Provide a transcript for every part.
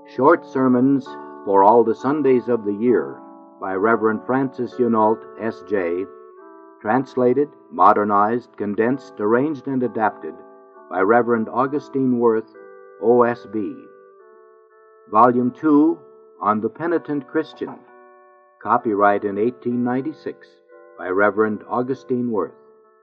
Short Sermons for All the Sundays of the Year by Reverend Francis Hunault, S.J., translated, modernized, condensed, arranged, and adapted by Reverend Augustine Worth, O.S.B. Volume 2, On the Penitent Christian, copyright in 1896 by Reverend Augustine Worth.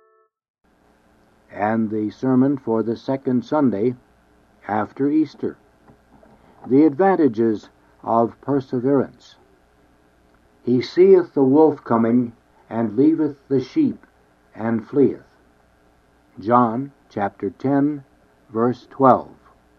And the sermon for the second Sunday after Easter. The advantages of perseverance. He seeth the wolf coming, and leaveth the sheep, and fleeth. John chapter 10, verse 12.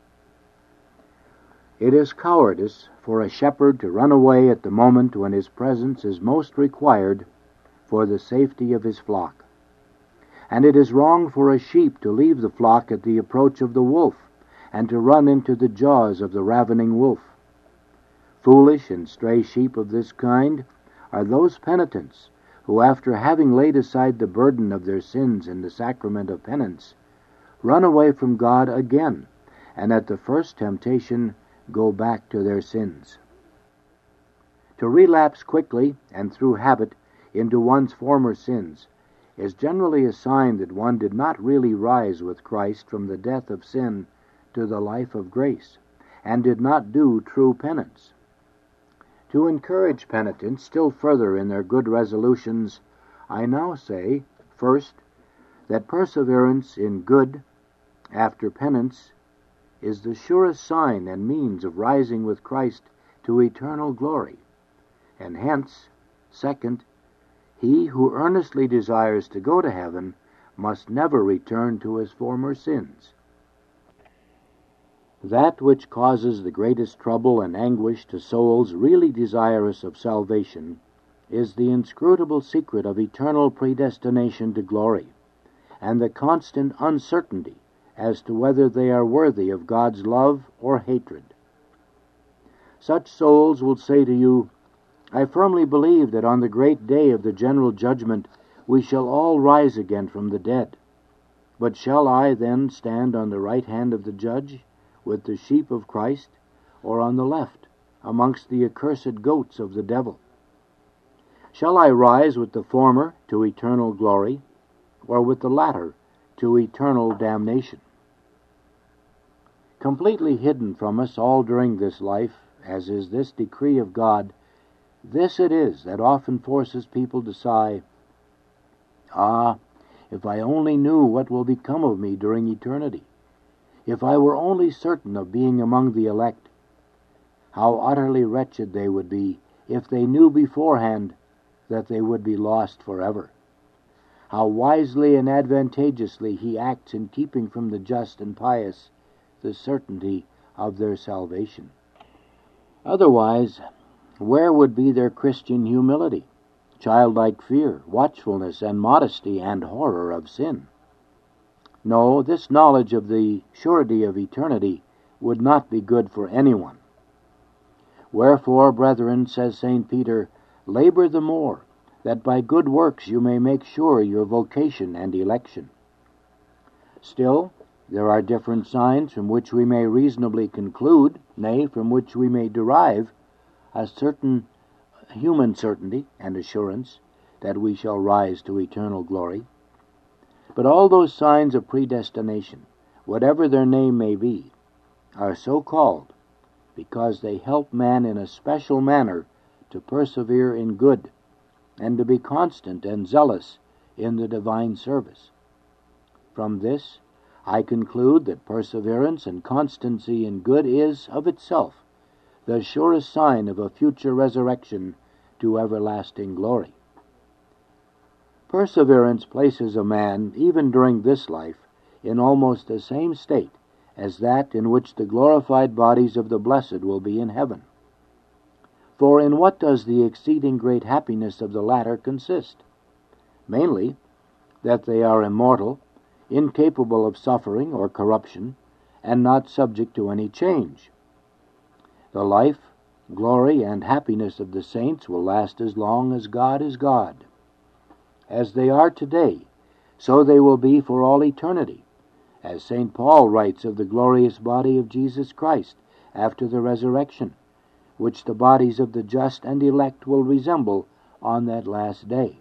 It is cowardice for a shepherd to run away at the moment when his presence is most required for the safety of his flock. And it is wrong for a sheep to leave the flock at the approach of the wolf, and to run into the jaws of the ravening wolf. Foolish and stray sheep of this kind are those penitents who, after having laid aside the burden of their sins in the sacrament of penance, run away from God again, and at the first temptation go back to their sins. To relapse quickly and through habit into one's former sins is generally a sign that one did not really rise with Christ from the death of sin to the life of grace, and did not do true penance. To encourage penitents still further in their good resolutions, I now say, first, that perseverance in good after penance is the surest sign and means of rising with Christ to eternal glory, and hence, second, he who earnestly desires to go to heaven must never return to his former sins. That which causes the greatest trouble and anguish to souls really desirous of salvation is the inscrutable secret of eternal predestination to glory, and the constant uncertainty as to whether they are worthy of God's love or hatred. Such souls will say to you, I firmly believe that on the great day of the general judgment we shall all rise again from the dead. But shall I then stand on the right hand of the judge, with the sheep of Christ, or on the left, amongst the accursed goats of the devil? Shall I rise with the former to eternal glory, or with the latter to eternal damnation? Completely hidden from us all during this life, as is this decree of God, this it is that often forces people to sigh, if I only knew what will become of me during eternity. If I were only certain of being among the elect, how utterly wretched they would be if they knew beforehand that they would be lost forever. How wisely and advantageously he acts in keeping from the just and pious the certainty of their salvation. Otherwise, where would be their Christian humility, childlike fear, watchfulness, and modesty, and horror of sin? No, this knowledge of the surety of eternity would not be good for anyone. Wherefore, brethren, says St. Peter, labor the more, that by good works you may make sure your vocation and election. Still, there are different signs from which we may reasonably conclude, nay, from which we may derive a certain human certainty and assurance that we shall rise to eternal glory. But all those signs of predestination, whatever their name may be, are so called because they help man in a special manner to persevere in good and to be constant and zealous in the divine service. From this, I conclude that perseverance and constancy in good is, of itself, the surest sign of a future resurrection to everlasting glory. Perseverance places a man, even during this life, in almost the same state as that in which the glorified bodies of the blessed will be in heaven. For in what does the exceeding great happiness of the latter consist? Mainly, that they are immortal, incapable of suffering or corruption, and not subject to any change. The life, glory, and happiness of the saints will last as long as God is God. As they are today, so they will be for all eternity, as St. Paul writes of the glorious body of Jesus Christ, after the resurrection, which the bodies of the just and elect will resemble on that last day.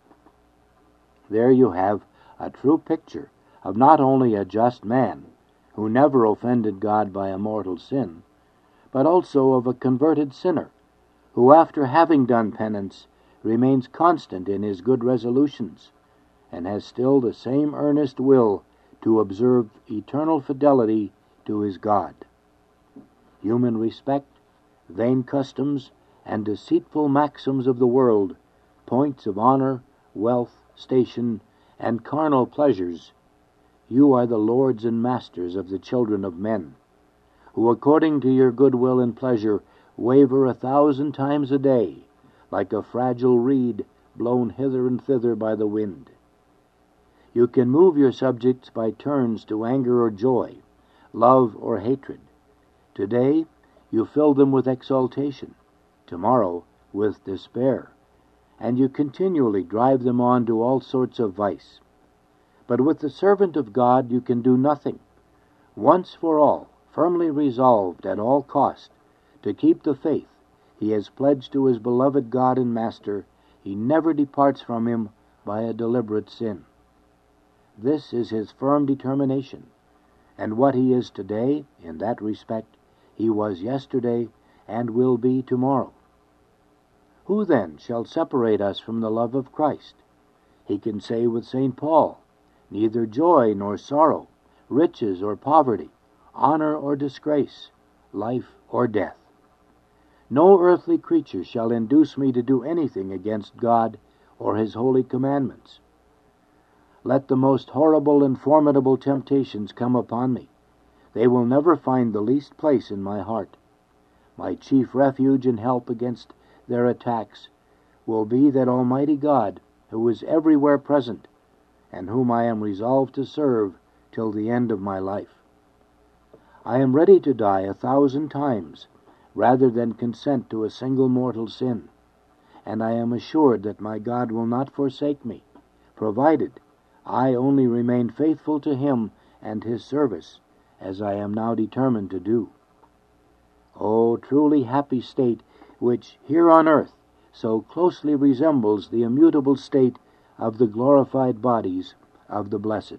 There you have a true picture of not only a just man, who never offended God by a mortal sin, but also of a converted sinner, who after having done penance remains constant in his good resolutions, and has still the same earnest will to observe eternal fidelity to his God. Human respect, vain customs, and deceitful maxims of the world, points of honor, wealth, station, and carnal pleasures, you are the lords and masters of the children of men, who according to your good will and pleasure waver 1,000 times a day, like a fragile reed blown hither and thither by the wind. You can move your subjects by turns to anger or joy, love or hatred. Today you fill them with exaltation, tomorrow with despair, and you continually drive them on to all sorts of vice. But with the servant of God you can do nothing. Once for all, firmly resolved at all cost to keep the faith he has pledged to his beloved God and Master, he never departs from him by a deliberate sin. This is his firm determination, and what he is today, in that respect, he was yesterday and will be tomorrow. Who then shall separate us from the love of Christ? He can say with St. Paul, neither joy nor sorrow, riches or poverty, honor or disgrace, life or death. No earthly creature shall induce me to do anything against God or his holy commandments. Let the most horrible and formidable temptations come upon me. They will never find the least place in my heart. My chief refuge and help against their attacks will be that Almighty God, who is everywhere present, and whom I am resolved to serve till the end of my life. I am ready to die 1,000 times, rather than consent to a single mortal sin, and I am assured that my God will not forsake me, provided I only remain faithful to him and his service, as I am now determined to do. O truly happy state, which here on earth so closely resembles the immutable state of the glorified bodies of the blessed.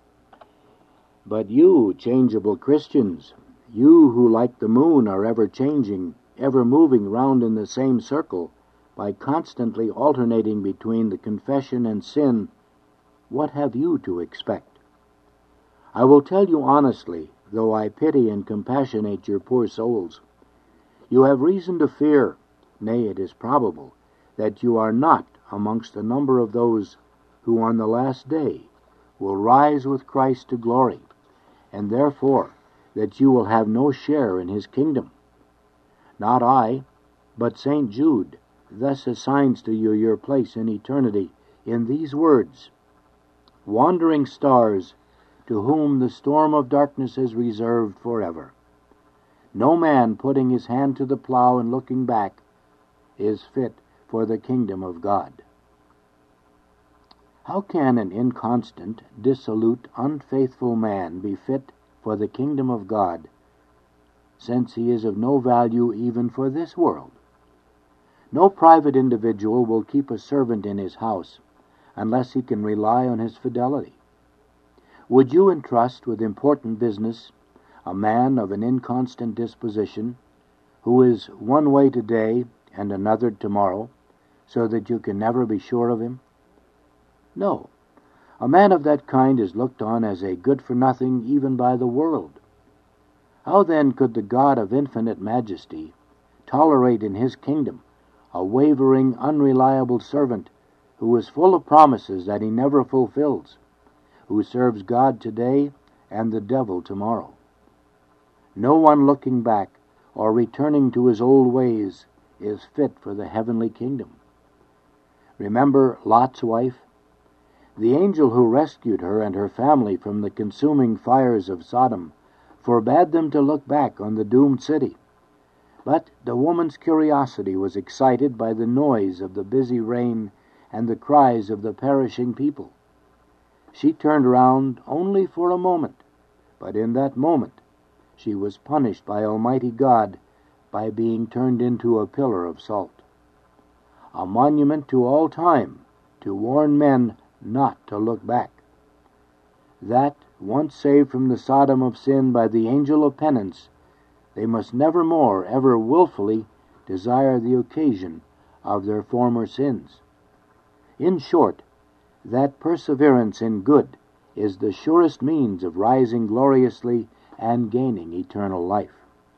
But you, changeable Christians, you who like the moon are ever changing, ever moving round in the same circle, by constantly alternating between the confession and sin, what have you to expect? I will tell you honestly, though I pity and compassionate your poor souls, you have reason to fear, nay, it is probable, that you are not amongst the number of those who on the last day will rise with Christ to glory, and therefore that you will have no share in his kingdom. Not I, but St. Jude thus assigns to you your place in eternity in these words, wandering stars, to whom the storm of darkness is reserved forever. No man putting his hand to the plow and looking back is fit for the kingdom of God. How can an inconstant, dissolute, unfaithful man be fit for the kingdom of God, since he is of no value even for this world? No private individual will keep a servant in his house unless he can rely on his fidelity. Would you entrust with important business a man of an inconstant disposition, who is one way today and another tomorrow, so that you can never be sure of him? No. A man of that kind is looked on as a good-for-nothing even by the world. How then could the God of infinite majesty tolerate in his kingdom a wavering, unreliable servant who is full of promises that he never fulfills, who serves God today and the devil tomorrow? No one looking back or returning to his old ways is fit for the heavenly kingdom. Remember Lot's wife? The angel who rescued her and her family from the consuming fires of Sodom forbade them to look back on the doomed city. But the woman's curiosity was excited by the noise of the busy rain and the cries of the perishing people. She turned round only for a moment, but in that moment she was punished by Almighty God by being turned into a pillar of salt, a monument to all time, to warn men not to look back. That, once saved from the Sodom of sin by the angel of penance, they must never more ever wilfully desire the occasion of their former sins. In short, that perseverance in good is the surest means of rising gloriously and gaining eternal life.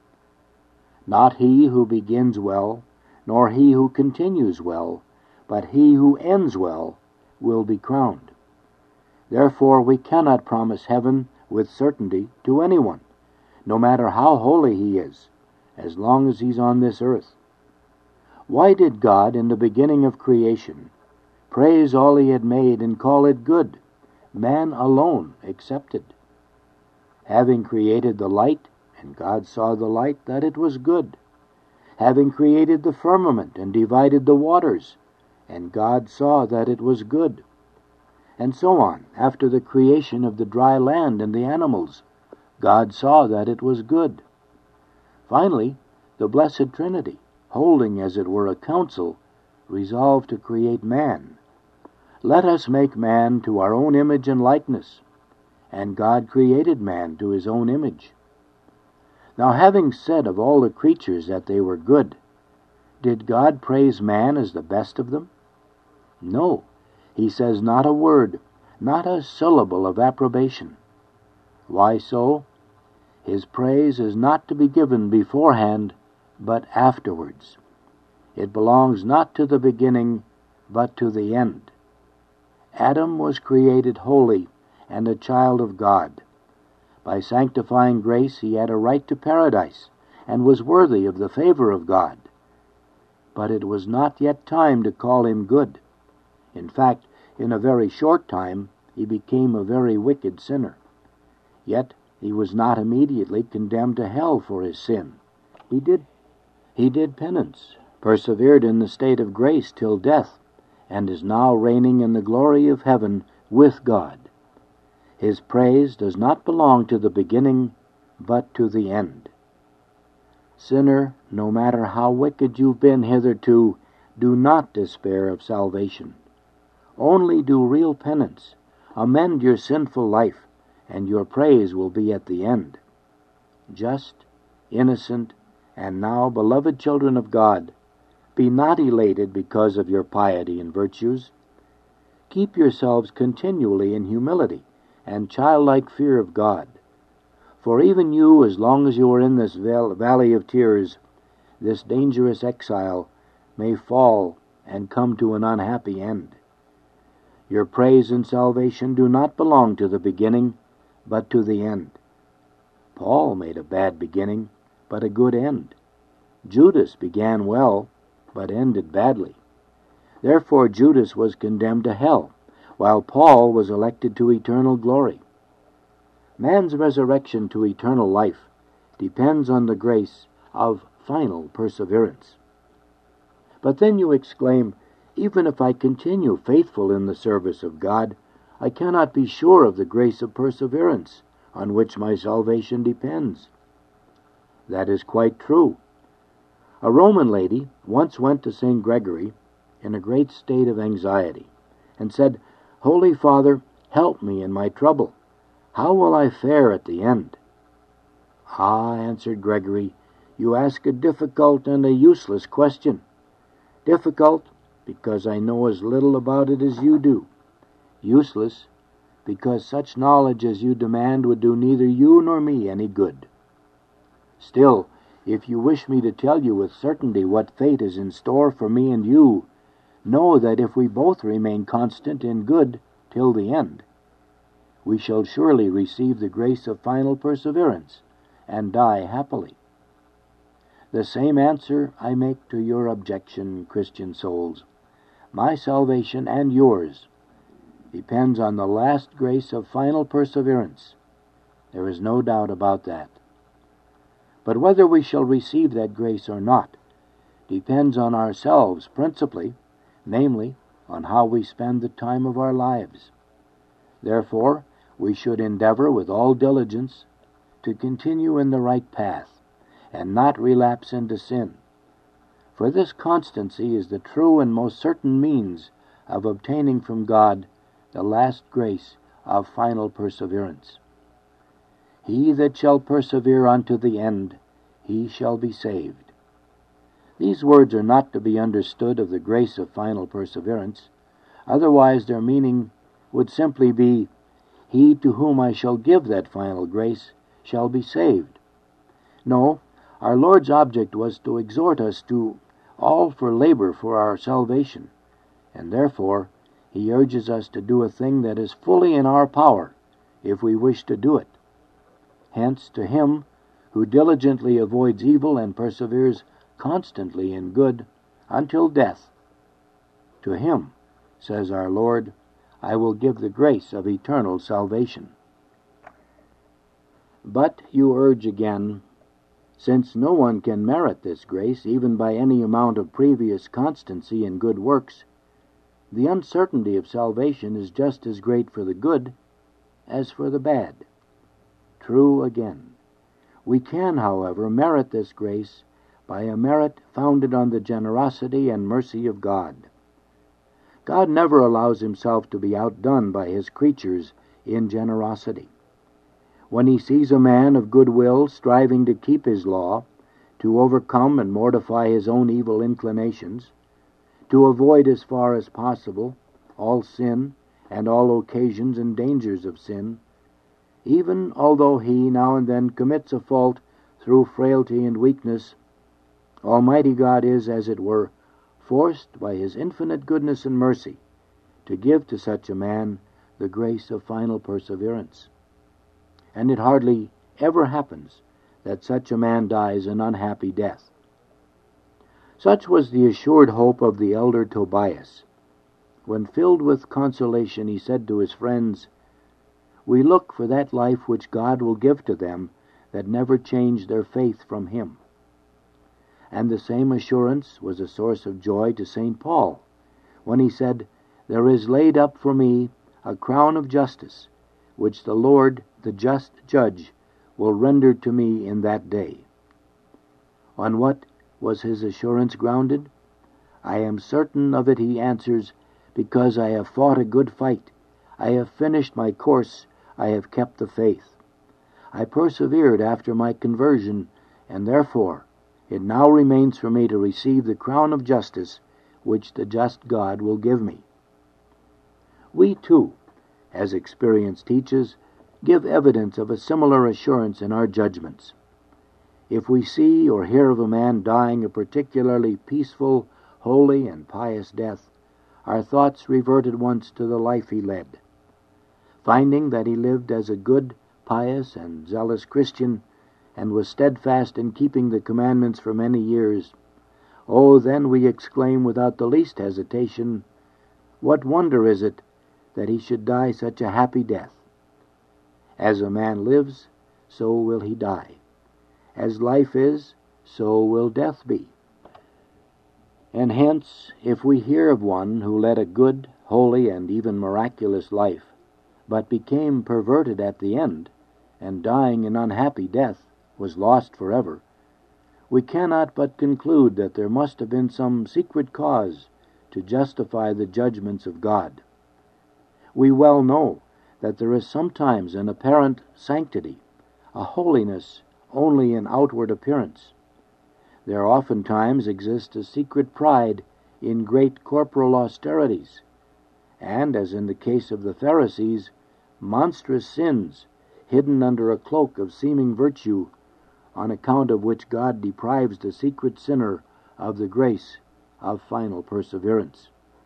Not he who begins well, nor he who continues well, but he who ends well will be crowned. Therefore we cannot promise heaven with certainty to anyone, no matter how holy he is, as long as he's on this earth. Why did God, in the beginning of creation, praise all he had made and call it good, man alone excepted? Having created the light, and God saw the light that it was good. Having created the firmament and divided the waters, and God saw that it was good. And so on, after the creation of the dry land and the animals, God saw that it was good. Finally, the Blessed Trinity, holding as it were a council, resolved to create man. Let us make man to our own image and likeness. And God created man to his own image. Now, having said of all the creatures that they were good, did God praise man as the best of them? No, he says not a word, not a syllable of approbation. Why so? His praise is not to be given beforehand, but afterwards. It belongs not to the beginning, but to the end. Adam was created holy and a child of God. By sanctifying grace he had a right to paradise, and was worthy of the favor of God. But it was not yet time to call him good. In fact, in a very short time he became a very wicked sinner. Yet he was not immediately condemned to hell for his sin. He did penance, persevered in the state of grace till death, and is now reigning in the glory of heaven with God. His praise does not belong to the beginning, but to the end. Sinner, no matter how wicked you've been hitherto, do not despair of salvation. Only do real penance, amend your sinful life, and your praise will be at the end. Just, innocent, and now beloved children of God, be not elated because of your piety and virtues. Keep yourselves continually in humility and childlike fear of God. For even you, as long as you are in this valley of tears, this dangerous exile, may fall and come to an unhappy end. Your praise and salvation do not belong to the beginning, but to the end. Paul made a bad beginning, but a good end. Judas began well, but ended badly. Therefore Judas was condemned to hell, while Paul was elected to eternal glory. Man's resurrection to eternal life depends on the grace of final perseverance. But then you exclaim, even if I continue faithful in the service of God, I cannot be sure of the grace of perseverance on which my salvation depends. That is quite true. A Roman lady once went to St. Gregory in a great state of anxiety and said, "Holy Father, help me in my trouble. How will I fare at the end?" "Ah," answered Gregory, "you ask a difficult and a useless question. Difficult, because I know as little about it as you do. Useless, because such knowledge as you demand would do neither you nor me any good. Still, if you wish me to tell you with certainty what fate is in store for me and you, know that if we both remain constant in good till the end, we shall surely receive the grace of final perseverance and die happily. The same answer I make to your objection, Christian souls. My salvation and yours depends on the last grace of final perseverance. There is no doubt about that. But whether we shall receive that grace or not depends on ourselves principally, namely, on how we spend the time of our lives. Therefore, we should endeavor with all diligence to continue in the right path, and not relapse into sin. For this constancy is the true and most certain means of obtaining from God the last grace of final perseverance. He that shall persevere unto the end, he shall be saved. These words are not to be understood of the grace of final perseverance, otherwise their meaning would simply be, he to whom I shall give that final grace shall be saved. No, our Lord's object was to exhort us to all for labor for our salvation, and therefore he urges us to do a thing that is fully in our power, if we wish to do it. Hence, to him who diligently avoids evil and perseveres constantly in good until death, to him, says our Lord, I will give the grace of eternal salvation. But, you urge again, since no one can merit this grace even by any amount of previous constancy in good works, the uncertainty of salvation is just as great for the good as for the bad. True again. We can, however, merit this grace by a merit founded on the generosity and mercy of God. God never allows himself to be outdone by his creatures in generosity. When he sees a man of good will striving to keep his law, to overcome and mortify his own evil inclinations, to avoid as far as possible all sin and all occasions and dangers of sin, even although he now and then commits a fault through frailty and weakness, Almighty God is, as it were, forced by his infinite goodness and mercy to give to such a man the grace of final perseverance. And it hardly ever happens that such a man dies an unhappy death. Such was the assured hope of the elder Tobias. When filled with consolation, he said to his friends, we look for that life which God will give to them that never change their faith from him. And the same assurance was a source of joy to St. Paul, when he said, there is laid up for me a crown of justice, which the Lord, the just judge, will render to me in that day. On what was his assurance grounded? I am certain of it, he answers, because I have fought a good fight. I have finished my course. I have kept the faith. I persevered after my conversion, and therefore it now remains for me to receive the crown of justice which the just God will give me. We too, as experience teaches, give evidence of a similar assurance in our judgments. If we see or hear of a man dying a particularly peaceful, holy, and pious death, our thoughts revert at once to the life he led. Finding that he lived as a good, pious, and zealous Christian, and was steadfast in keeping the commandments for many years, oh, then we exclaim without the least hesitation, what wonder is it that he should die such a happy death? As a man lives, so will he die. As life is, so will death be. And hence, if we hear of one who led a good, holy, and even miraculous life, but became perverted at the end, and dying an unhappy death, was lost forever, we cannot but conclude that there must have been some secret cause to justify the judgments of God. We well know that there is sometimes an apparent sanctity, a holiness only in outward appearance. There oftentimes exists a secret pride in great corporal austerities, and, as in the case of the Pharisees, monstrous sins hidden under a cloak of seeming virtue, on account of which God deprives the secret sinner of the grace of final perseverance.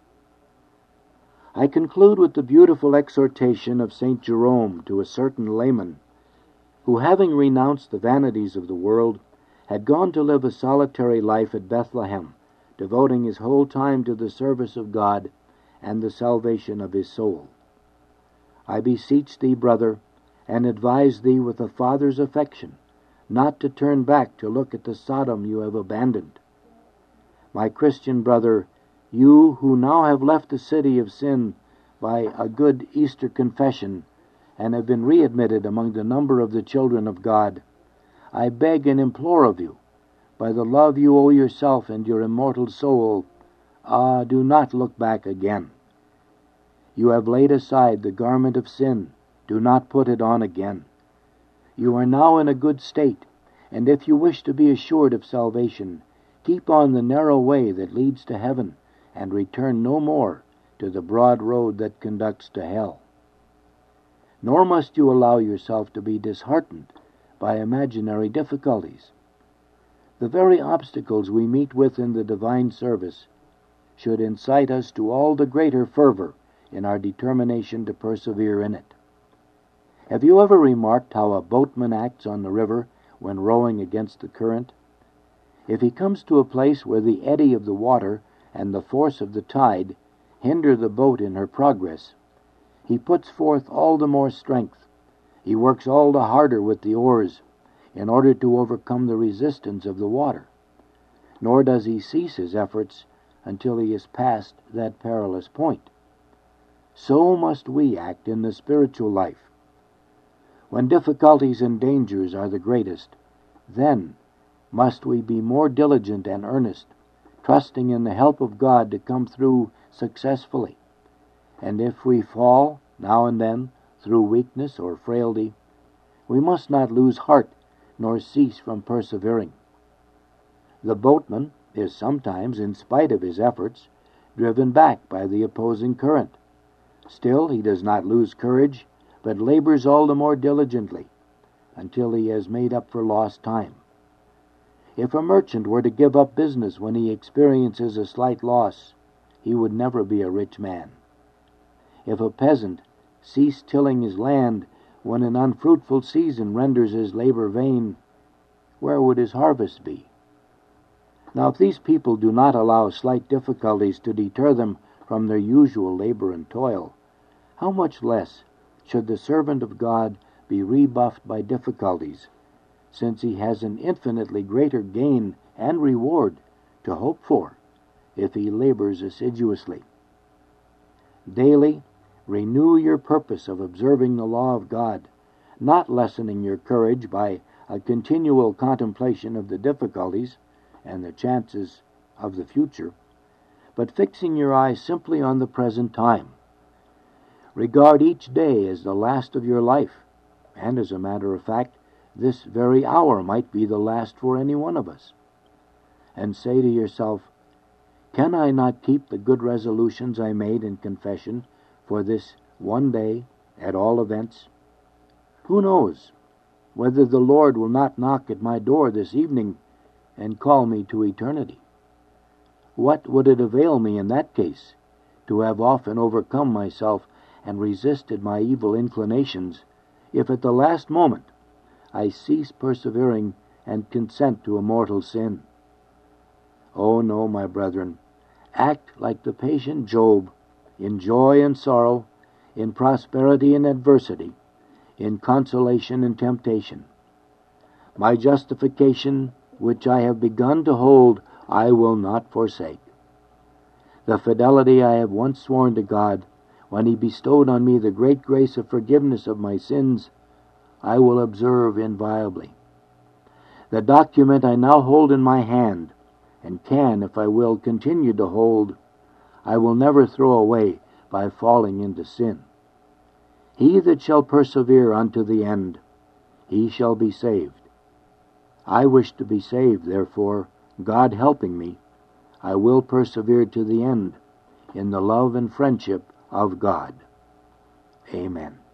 I conclude with the beautiful exhortation of St. Jerome to a certain layman, who, having renounced the vanities of the world, had gone to live a solitary life at Bethlehem, devoting his whole time to the service of God and the salvation of his soul. I beseech thee, brother, and advise thee with a father's affection, not to turn back to look at the Sodom you have abandoned. My Christian brother, you who now have left the city of sin by a good Easter confession, and have been readmitted among the number of the children of God, I beg and implore of you, by the love you owe yourself and your immortal soul, do not look back again. You have laid aside the garment of sin. Do not put it on again. You are now in a good state, and if you wish to be assured of salvation, keep on the narrow way that leads to heaven, and return no more to the broad road that conducts to hell. Nor must you allow yourself to be disheartened by imaginary difficulties. The very obstacles we meet with in the divine service should incite us to all the greater fervor in our determination to persevere in it. Have you ever remarked how a boatman acts on the river when rowing against the current? If he comes to a place where the eddy of the water and the force of the tide hinder the boat in her progress, he puts forth all the more strength. He works all the harder with the oars in order to overcome the resistance of the water. Nor does he cease his efforts until he is past that perilous point. So must we act in the spiritual life. When difficulties and dangers are the greatest, then must we be more diligent and earnest, trusting in the help of God to come through successfully. And if we fall, now and then, through weakness or frailty, we must not lose heart nor cease from persevering. The boatman is sometimes, in spite of his efforts, driven back by the opposing current. Still, he does not lose courage, but labors all the more diligently until he has made up for lost time. If a merchant were to give up business when he experiences a slight loss, he would never be a rich man. If a peasant cease tilling his land when an unfruitful season renders his labor vain, where would his harvest be? Now, if these people do not allow slight difficulties to deter them from their usual labor and toil, how much less should the servant of God be rebuffed by difficulties, since he has an infinitely greater gain and reward to hope for if he labors assiduously. Daily, renew your purpose of observing the law of God, not lessening your courage by a continual contemplation of the difficulties and the chances of the future, but fixing your eyes simply on the present time. Regard each day as the last of your life, and as a matter of fact, this very hour might be the last for any one of us. And say to yourself, can I not keep the good resolutions I made in confession for this one day, at all events? Who knows whether the Lord will not knock at my door this evening and call me to eternity? What would it avail me in that case to have often overcome myself and resisted my evil inclinations, if at the last moment I cease persevering and consent to a mortal sin? Oh no, my brethren, act like the patient Job, in joy and sorrow, in prosperity and adversity, in consolation and temptation. My justification, which I have begun to hold, I will not forsake. The fidelity I have once sworn to God, when He bestowed on me the great grace of forgiveness of my sins, I will observe inviolably. The document I now hold in my hand, and can, if I will, continue to hold, I will never throw away by falling into sin. He that shall persevere unto the end, he shall be saved. I wish to be saved, therefore, God helping me, I will persevere to the end in the love and friendship of God. Amen.